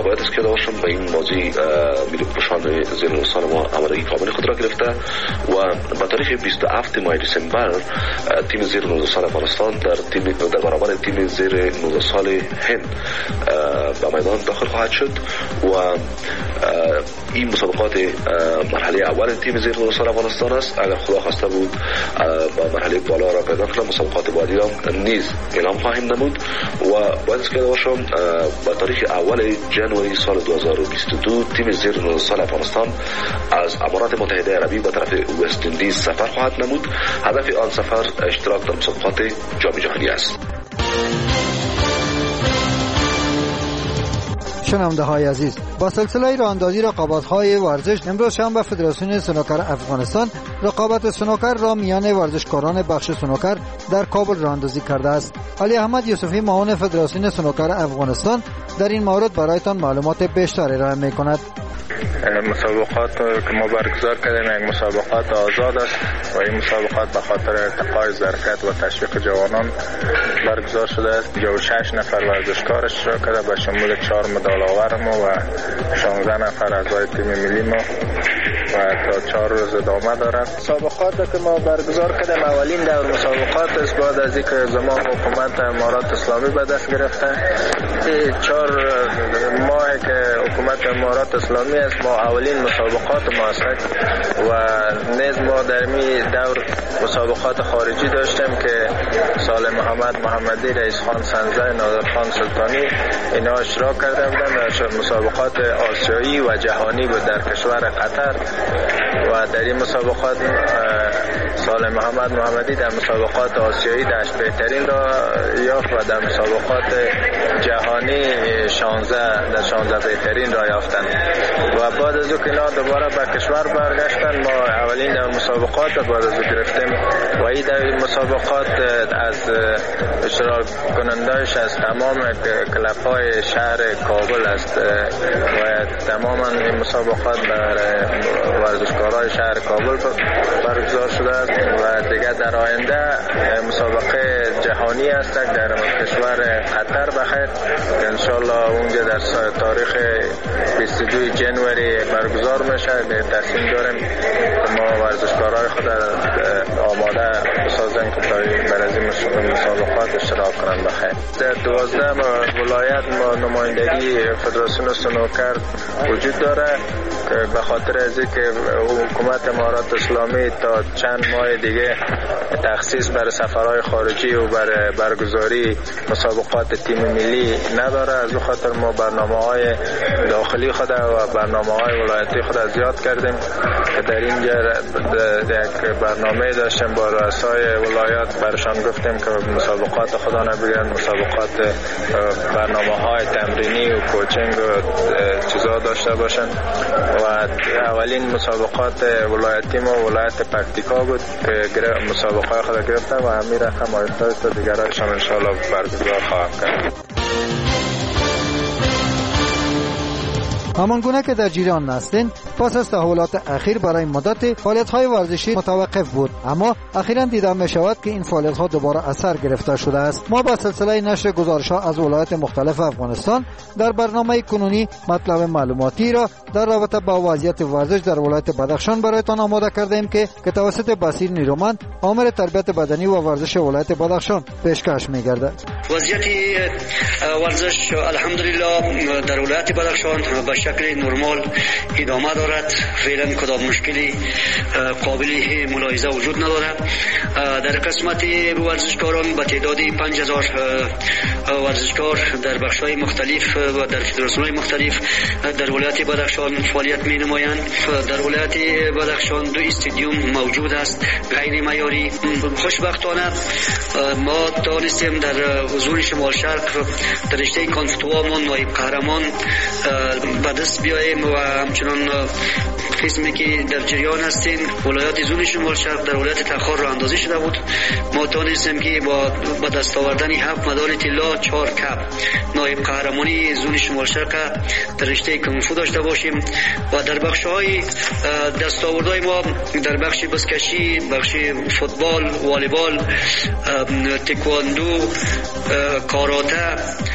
باید است که داشتم به این بازی ملی پوشان زیر سال ما آمادگی کامل خود را گرفته و به تاریخ 27 ماه دسامبر تیم زیر 19 سال افغانستان در برابر تیم زیر 19 سال هند به میدان داخل خواهد شد و این مسابقات مرحله اول تیم زیر 19 سال افغانستان است. اگر خدا خواسته بود با مرحله بالا را پیدا کنم مسابقات بعدی را نیز اعلام خواهیم نمود و باید است که باشم با تاریخ اول ژانویه سال 2022 تیم زیر 19 سال افغانستان از امارات متحده عربی به طرف وست اندیز سفر خواهد نمود. هدف آن سفر اشتراک در مسابقات جام جهانی است. شنونده های عزیز، با سلسله راهاندازی رقابت‌های ورزش امروز شنبه فدراسیون سنوکر افغانستان رقابت سنوکر را میان ورزشکاران بخش سنوکر در کابل راهاندازی کرده است. علی احمد یوسفی معاون فدراسیون سنوکر افغانستان در این مورد برایتان معلومات بیشتر ارائه می‌کند. مسابقات که ما برگزار کردیم یک مسابقات آزاد است و این مسابقات به خاطر ارتقای ظرفیت و تشویق جوانان برگزار شده است. 6 نفر ورزشکار اشتراک کرده به شمول 4 مدال آور ما و 16 نفر اعضای تیم ملی ما و تا 4 روز ادامه دارد. مسابقات که ما برگزار کردیم اولین دور مسابقات است بعد از اینکه زمان حکومت امارات اسلامی به دست گرفته. 4 ماه که حکومت امارات اسلامی است ما اولین مسابقات ما است و نیز ما در می دور مسابقات خارجی داشتیم که سال محمدی، رئیس خان سنزه، نادر خان سلطانی اینا اشتراک کرده بودند در مسابقات آسیایی و جهانی بود در کشور قطر و در این مسابقات سال محمدی در مسابقات آسیایی داشت بهترین را یافت و در مسابقات جهانی 16 بهترین را یافتند و بعد از که اینا دوباره به کشور برگشتن ما اولین در مسابقات بعد از گرفتیم و این در مسابقات از اشتراک کنندهش از تمام کلب‌های شهر کابل است و تماما این مسابقات برای ورزشکارای شهر کابل برگزار شده است و دیگه در آینده مسابقه جهانی است در کشور قطر بخیر که انشالله اونجا در تاریخ 22 ژانویه برگزار میشه. تصمیم داریم که ما ورزشکارای خود آماده بسازیم که برای این مسابقات اشتراک کنند بخیر. در 12 ولایت ما نمایندگی فدراسیون سنوکر وجود داره که به خاطر از اینکه حکومت امارات اسلامی تا چند ماه دیگه تخصیص برای سفرهای خارجی و برای برگزاری مسابقات تیم ملی نداره، از اون خاطر ما برنامه‌های داخلی خود و برنامه‌های ولایتی خود زیاد کردیم که در اینجا یک برنامه داشتیم با رؤسای ولایات برشان گفتیم که مسابقات خدا نبگیرن، مسابقات برنامه‌های تمرینی و کوچینگ و چیزا داشته باشن و اولین مسابقات ولایتی ما ولایت پکتیکا بود که مسابقه خود گرفتن و همین رقم آیسته دیگرشان انشاءالله برگزار خواهم کرد. همان گونه که در جریان هستند پس از تحولات اخیر برای مدت فعالیت‌های ورزشی متوقف بود، اما اخیراً دیده می‌شود که این فعالیت‌ها دوباره اثر گرفته شده است. ما با سلسله نشر گزارش‌ها از ولایات مختلف افغانستان در برنامه کنونی مطلب معلوماتی را در رابطه با وضعیت ورزش در ولایت بدخشان برایتان آماده کردیم که توسط بصیر نیرومند آمر تربیت بدنی و ورزش ولایت بدخشان پیشکش می‌گردد. وضعیت ورزش الحمدلله در ولایت بدخشان به شکل نرمال ادامه دارد. فعلا کدام مشکلی قابل ملاحظه وجود ندارد. در قسمت ورزشکاران به تعداد 5000 ورزشکار در بخش‌های مختلف و در فدراسیون‌های مختلف در ولایت بدخشان فعالیت می‌نمایند. در ولایت بدخشان 2 استادیوم موجود است غیر معیاری. خوشبختانه ما توانستیم در حضور شمال شرق در رشته کانفتوامون نایب قهرمان به دست بیاییم و همچنان قسمی که در جریان هستیم ولایت زون شمال شرق در ولایت تخار راه اندازی شده بود. ما توانستیم که با دست آوردن 7 مدال طلا 4 کپ نایب قهرمانی زون شمال شرق در رشته کنفو داشته باشیم و در بخش‌های دستاوردهای ما در بخش بزکشی، بخش فوتبال، والیبال، تکواندو، کاراته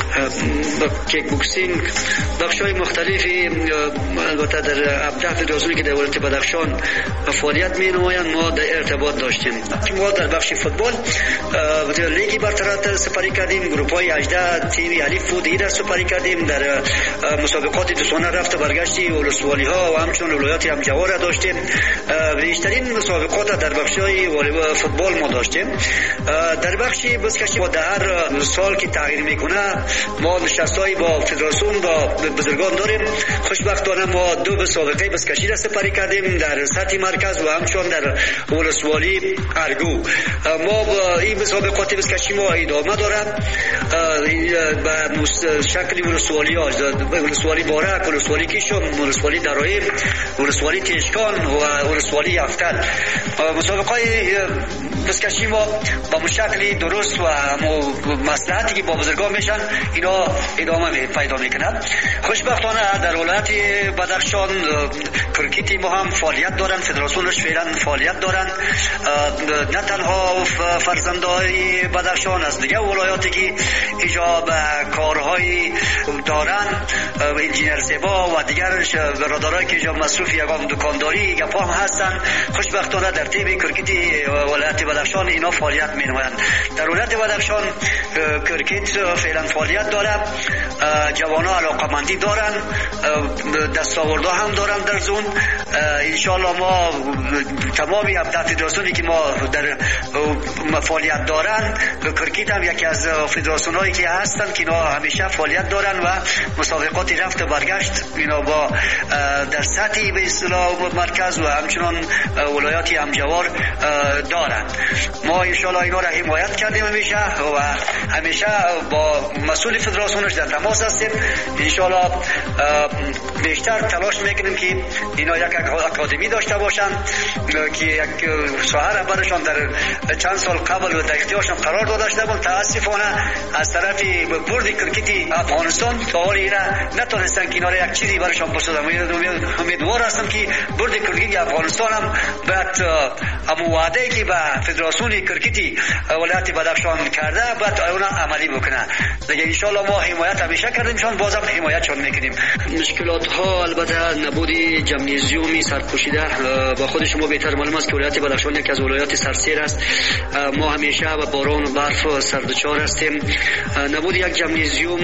کیک بوکسینگ، بخش‌های مختلفی البته در 17 فدراسیونی که در ولایت بدخشان فعالیت می‌نمایند ما در ارتباط داشتیم. ما در بخش فوتبال لیگ برتر سپری کردیم، گروه‌های 18 تیم الف و دیگر سپری کردیم. در مسابقات دوستانه رفت و برگشتی ولسوالی‌ها و همچنین ولایت همجوار داشتیم. بیشترین مسابقات در بخش‌های فوتبال ما داشتیم. در بخش بسکشی در هر سال که تغییر میکنه ما نشست‌های با فدراسیون با بزرگان داریم. خوشبختانه ما 2 مسابقه بسکشی را سپری کردیم در سطح مرکز و همچنین در ولسوالی ارگو. ما با این مسابقات بسکشی ما ادامه دارد به شکل ولسوالی بارک، ولسوالی کیشم، ولسوالی درائم، ولسوالی تیشکان و ولسوالی افتل. مسابقه بسکشی ما با مشکلی درست و مصلحتی که با بزرگان میشن اینا ادامه پیدا میکنند. خوشبختانه در ولایت بدخشان کرکتی ما هم فعالیت دارن، فدراسیونش فعلا فعالیت دارن. نه تنها فرزندای بدخشان از دیگه ولایاتی که اینجا به کارهای دارن، انجینر زیبا و دیگر برادرایی که اینجا مصروف یگان دکانداری گپا هم هستن، خوشبختانه در تیم کرکتی ولایت بدخشان اینا فعالیت می‌نمایند. در ولایت بدخشان کرکت فعلا فعالیت داره، جوانان علاقمندی دارن، دستاوردها هم دارن در زون. ان شاء الله ما تمامی 17 فدراسیونی که ما در فعالیت دارن، کرکت هم یکی از فدراسیونایی که هستن که اینا همیشه فعالیت دارن و مسابقات رفت و برگشت اینا با در سطح به اصطلاح مرکز و همچنین ولایات همجوار دارن. ما ان شاء الله اینا را حمایت کردیم همیشه و همیشه با مسئول فدراسیونش در تماس هستیم. ان شاء الله بیشتر تلاش میکنیم که اینا یک اکادمی داشته باشن که یک ساحه برشان در چند سال قبل در اختیارشان قرار داده شده بود. متاسفانه از طرف بورد کرکتی افغانستان تا حال اینا نتونستن که اینا یک چیزی برشان بسازن. امیدوار هستم که بورد کرکتی افغانستان هم بعد همون وعده که به فدراسیون کرکتی ولایت بدخشان کرده بعد اون عملی بکنه. دیگه ان شاء الله ما حمایت همیشه کردیم، چون بازم حمایتشون میکنیم. مشکلات ها البته نبود جمنیزیومی سرپوشیده با خود شما بهتر معلوم است که ولایت بدخشان یکی از ولایات سرسیر است. ما همیشه با باران و برف سردچار هستیم. نبود یک جمنیزیوم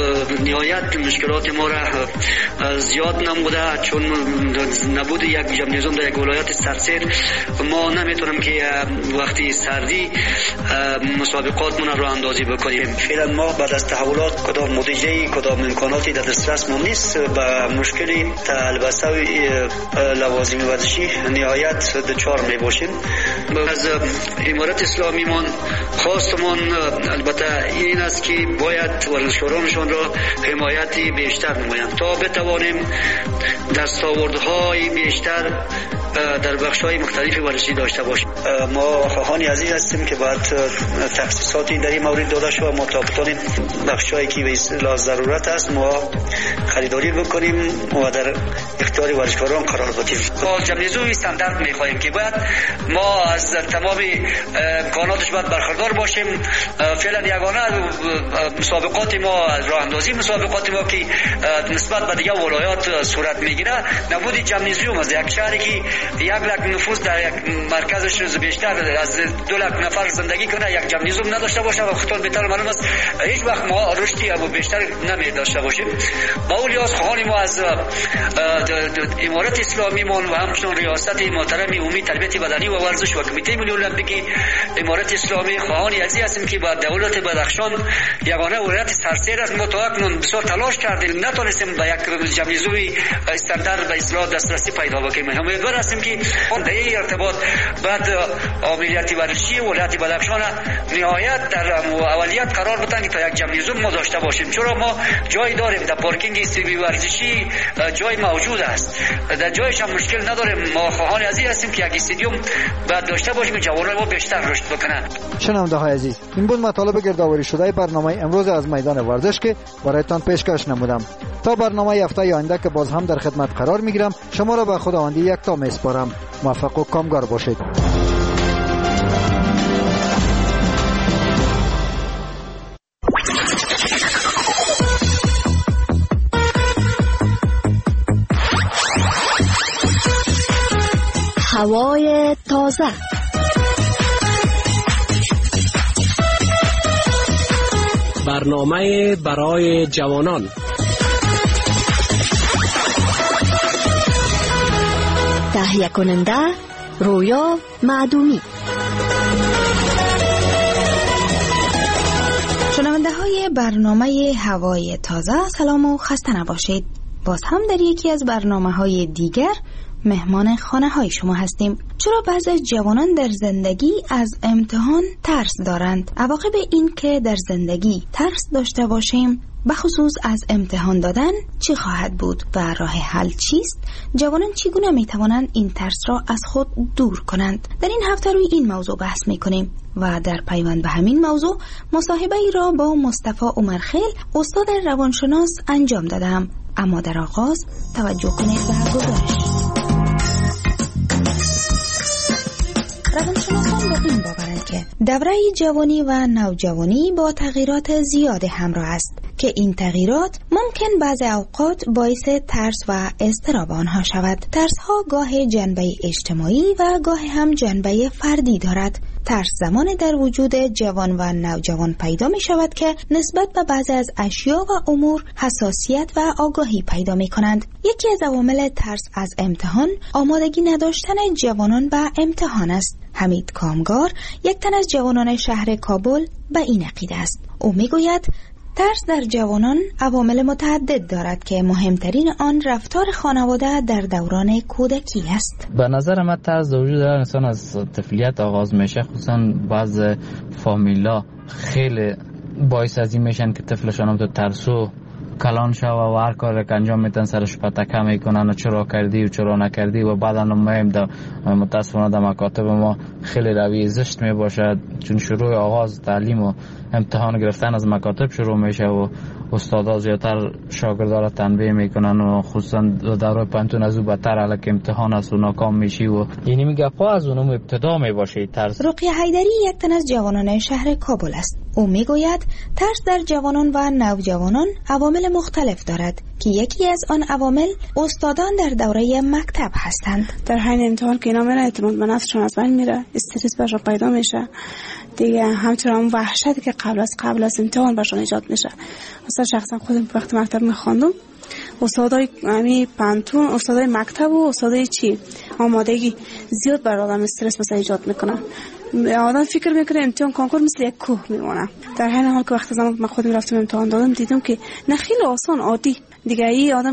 نهایت مشکلات ما را زیاد نموده، چون نبود یک جمنیزیوم در یک ولایت سرسیر ما نمیتونم که وقتی سردی مسابقاتمون رو اندازی بکنیم. فعلا ما بعد از تحولات کدام مدیجه کدام امکاناتی در دسترس ما نیست. با مشکلی البته لوازم ورزشی نهایت دچار می باشیم. از امارت اسلامی من خواستمان البته این است که باید ورزشکارانشان را حمایتی بیشتر نمایند تا بتوانیم دستاوردهای بیشتر در بخش‌های مختلف ورزشی داشته باشیم. ما خواهان عزیز هستیم که باید تخصیصاتی در این مورد داده شود. ما تا بتوانیم بخش‌هایی که به اصطلاح ضرورت است ما خریداری بکنیم و در اختیار ورزشکاران قرار بدیم. ما جمعیزوی استاندارد می‌خواهیم که باید ما از تمام امکاناتش باید برخوردار باشیم. فعلا یگانه مسابقات ما راه اندازی مسابقات ما که نسبت به دیگر ولایات صورت میگیره نبود جمعیزوم از یک شهری که 1 لک نفوس در یک مرکزش بیشتر از 2 لک نفر زندگی کنه یک جمعیزوم نداشته باشه و خودتون بهتر معلوم است هیچ وقت ما رشدی ابو بیشتر نمی داشته باشیم. با اولیاس خواهانی ما از امارت اسلامی من و همچنین ریاست محترم امید تربیت بدنی و ورزش و کمیته ملی المپیک امارت اسلامی خواهانی عزیز هستیم که با دولت بدخشان یگانه ولایت سرسیر است. ما تا اکنون بسیار تلاش کردیم نتونستیم به یک جمعیزوی استاندارد به اصلاح دسترسی پیدا بکنیم. امیدوار هستیم که در این ارتباط بعد عملیات ورزشی ولایت بدخشان نهایت در اولیت قرار بدن که تا یک جمعیزوم ما داشته باشیم. چرا ما جای داریم در پارکینگ استادیوم ورزشی جای موجود است، در جایش هم مشکل نداریم. ما خواهان عزیز هستیم که یک استادیوم بعد داشته باشیم که جوانان ما بیشتر رشد بکنن. شنونده های عزیز، این بود مطالب گردآوری شده برنامه امروز از میدان ورزش که برایتان پیشکش نمودم. تا برنامه هفته آینده که باز هم در خدمت قرار میگیرم شما را به خداوندی یکتا میسپارم. موفق و کامگار باشید. هوای تازه. برنامه برای جوانان. تهیه کننده رویا معدومی. شنونده های برنامه هوای تازه، سلام و خسته نباشید. باز هم در یکی از برنامه های دیگر مهمان خانه های شما هستیم. چرا بعضی از جوانان در زندگی از امتحان ترس دارند؟ عواقب این که در زندگی ترس داشته باشیم بخصوص از امتحان دادن چی خواهد بود و راه حل چیست؟ جوانان چگونه می توانند این ترس را از خود دور کنند؟ در این هفته روی این موضوع بحث می کنیم و در پیوند به همین موضوع مصاحبه ای را با مصطفی عمرخیل استاد روانشناس انجام دادم. اما در آغاز توجه کنید به گزارش. روانشناسان به این باورند که دوره جوانی و نوجوانی با تغییرات زیاد همراه است که این تغییرات ممکن بعضی اوقات باعث ترس و اضطراب آنها شود. ترس ها گاه جنبه اجتماعی و گاه هم جنبه فردی دارد. ترس زمان در وجود جوان و نوجوان پیدا می شود که نسبت به بعضی از اشیا و امور حساسیت و آگاهی پیدا می کنند. یکی از عوامل ترس از امتحان آمادگی نداشتن جوانان به امتحان است. حمید کامگار، یک تن از جوانان شهر کابل، به این عقیده است. او می گوید ترس در جوانان عوامل متعدد دارد که مهمترین آن رفتار خانواده در دوران کودکی است. به نظر من ترس در وجود انسان از طفولیت آغاز میشه، خصوصا بعض فامیلا خیلی باعث از این میشن که طفلشان هم تو ترسو کلان شو و هر کار که انجام میتن سرش پتکه میکنن و چرا کردی و چرا نکردی و بعدا مهم در متاسفانه در مکاتب ما خیلی روی زشت میباشد، چون شروع آغاز تعلیم و امتحان گرفتن از مکاتب شروع میشه و استادا زیادتر شاگردا را تنبیه میکنن و خصوصا دوره پانتون از او بدتر الک امتحان است و ناکام میشی و یعنی میگه پا از اونم ابتدا میباشه ترس. رقیه حیدری یک تن از جوانان شهر کابل است. او میگوید ترس در جوانان و نوجوانان عوامل مختلف دارد که یکی از آن عوامل استادان در دوره مکتب هستند. در حین امتحان که اینا میرن اعتماد به نفسشون از بین میره، استرس برشون پیدا میشه دیگه، همچنین اون وحشتی که قبل از امتحان برشون ایجاد میشه. مثلا شخصا خودم وقتی مکتب میخواندم، استادای پانتون، استادای مکتب و استادای آمادگی زیاد بر آدم استرس مثلا ایجاد میکنن. آدم فکر میکنه امتحان کنکور مثل یک کوه میمونه، در حین حال که وقتی زمان من خودم رفتم امتحان دادم دیدم که نه خیلی آسان عادی دیگه. ای آدم